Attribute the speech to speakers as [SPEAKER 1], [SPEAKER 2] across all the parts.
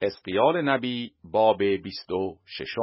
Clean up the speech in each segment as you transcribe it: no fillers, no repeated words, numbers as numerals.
[SPEAKER 1] حزقیال نبی باب 26.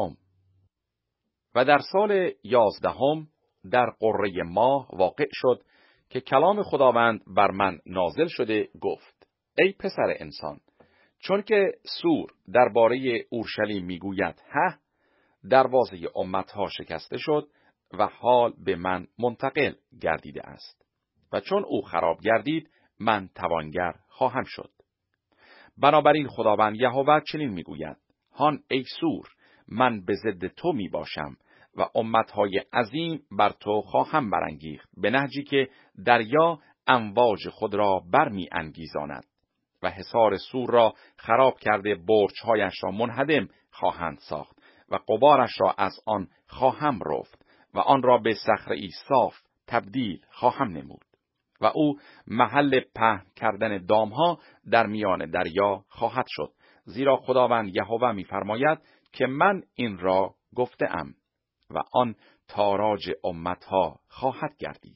[SPEAKER 1] و در سال 11 در قره ماه واقع شد که کلام خداوند بر من نازل شده گفت: ای پسر انسان، چون که سور درباره اورشلیم میگوید ها، دروازه امتها شکسته شد و حال به من منتقل گردیده است، و چون او خراب گردید من توانگر خواهم شد. بنابراین خداوند یهوه چنین میگوید: هان ای سور، من به ضد تو می باشم و امتهای عظیم بر تو خواهم برانگیخت، به نهجی که دریا امواج خود را برمی انگیزاند، و حصار سور را خراب کرده برج‌هایش را منهدم خواهند ساخت و غبارش را از آن خواهم رفت و آن را به صخره‌ای صاف تبدیل خواهم نمود. و او محل پهن کردن دامها در میان دریا خواهد شد، زیرا خداوند یهوه می‌فرماید که من این را گفته‌ام و آن تاراج امتها خواهد گردید.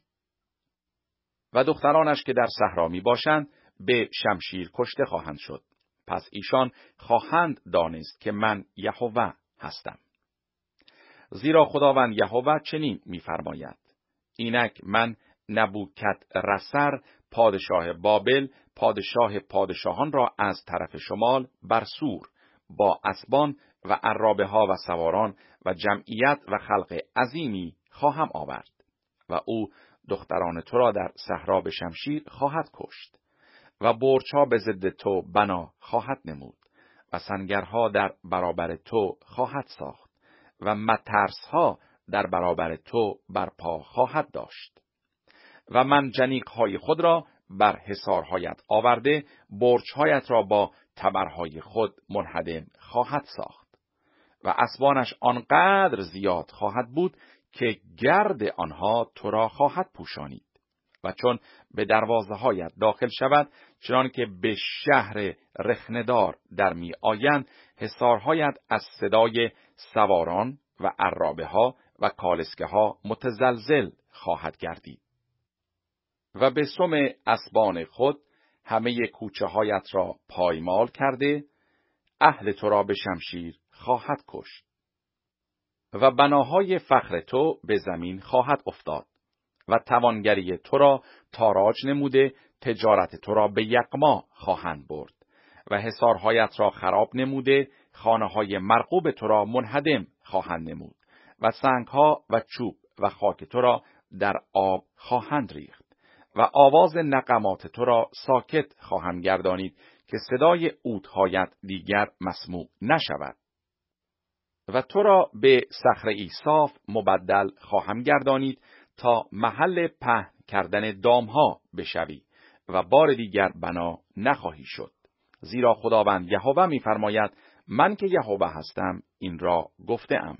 [SPEAKER 1] و دخترانش که در صحرا میباشند به شمشیر کشته خواهند شد، پس ایشان خواهند دانست که من یهوه هستم. زیرا خداوند یهوه چنین می‌فرماید: اینک من نبوکدرصر پادشاه بابل پادشاه پادشاهان را از طرف شمال بر سور با اسبان و عرابه ها و سواران و جمعیت و خلق عظیمی خواهم آورد، و او دختران تو را در صحرا به شمشیر خواهد کشت و برج‌ها به ضد تو بنا خواهد نمود و سنگرها در برابر تو خواهد ساخت و مترس‌ها در برابر تو برپا خواهد داشت. و من جنیق‌های خود را بر حصارهایت آورده، برج‌هایت را با تبرهای خود منهدم خواهد ساخت و اسبانش آنقدر زیاد خواهد بود که گرد آنها تو را خواهد پوشانید. و چون به دروازه‌هایت داخل شود، چنان که به شهر رخنه‌دار در می آیند، حصارهایت از صدای سواران و عرابه ها و کالسکه ها متزلزل خواهد گردید. و به سم اسبان خود همه کوچه هایت را پایمال کرده، اهل تو را به شمشیر خواهد کشت. و بناهای فخر تو به زمین خواهد افتاد و توانگری تو را تاراج نموده، تجارت تو را به یغما خواهند برد و حصارهایت را خراب نموده، خانه‌های مرغوب تو را منهدم خواهند نمود و سنگ‌ها و چوب و خاک تو را در آب خواهند ریخت و آواز نغمات تو را ساکت خواهم گردانید که صدای عودهایت دیگر مسموع نشود. و تو را به صخره‌ای صاف مبدل خواهم گردانید تا محل پهن کردن دامها بشوی و بار دیگر بنا نخواهی شد. زیرا خداوند یهوه می‌فرماید: من که یهوه هستم این را گفته‌ام.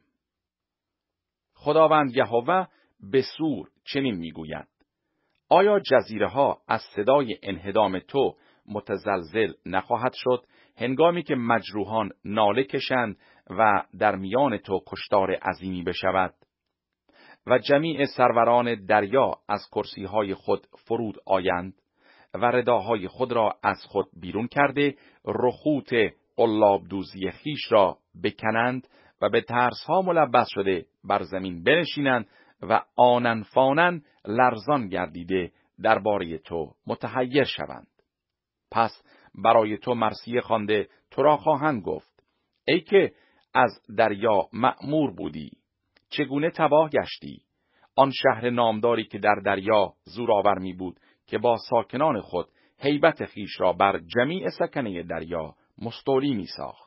[SPEAKER 1] خداوند یهوه به سور چنین می‌گوید: آیا جزیره ها از صدای انهدام تو متزلزل نخواهد شد، هنگامی که مجروحان ناله کشند و در میان تو کشتار عظیمی بشود؟ و جمیع سروران دریا از کرسیهای خود فرود آیند و رداهای خود را از خود بیرون کرده، رخوت قلاب دوزی خیش را بکنند و به ترسها ملبس شده بر زمین بنشینند و آنن فانن لرزان گردیده درباره تو متحیر شوند. پس برای تو مرثیه خوانده تو را خواهند گفت: ای که از دریا مأمور بودی، چگونه تباه گشتی؟ آن شهر نامداری که در دریا زورآور می بود، که با ساکنان خود هیبت خیش را بر جمیع سکنه دریا مستولی می ساخت.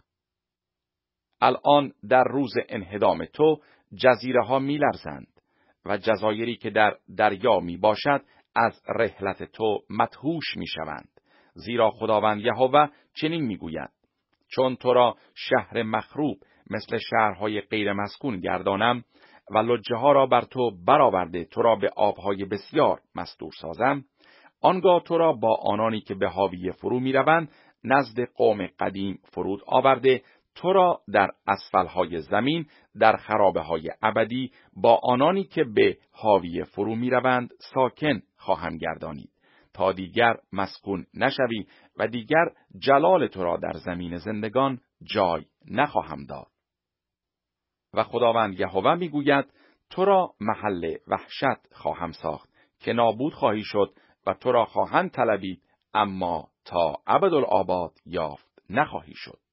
[SPEAKER 1] الان در روز انهدام تو جزیره ها می لرزند و جزایری که در دریا می باشد از رحلت تو مدهوش می شوند. زیرا خداوند یهوه چنین می گوید: چون تو را شهر مخروب مثل شهرهای غیر مسکون گردانم و لجه ها را بر تو برآورده تو را به آبهای بسیار مستور سازم، آنگاه تو را با آنانی که به حاویه فرو می روند نزد قوم قدیم فرود آورده، تو را در اسفلهای زمین در خرابه های ابدی با آنانی که به حاویه فرو می روند ساکن خواهم گردانید، تا دیگر مسکون نشوی و دیگر جلال تو را در زمین زندگان جای نخواهم داد. و خداوند یهوه میگوید تو را محل وحشت خواهم ساخت که نابود خواهی شد و تو را خواهند طلبید اما تا ابدالآباد یافت نخواهی شد.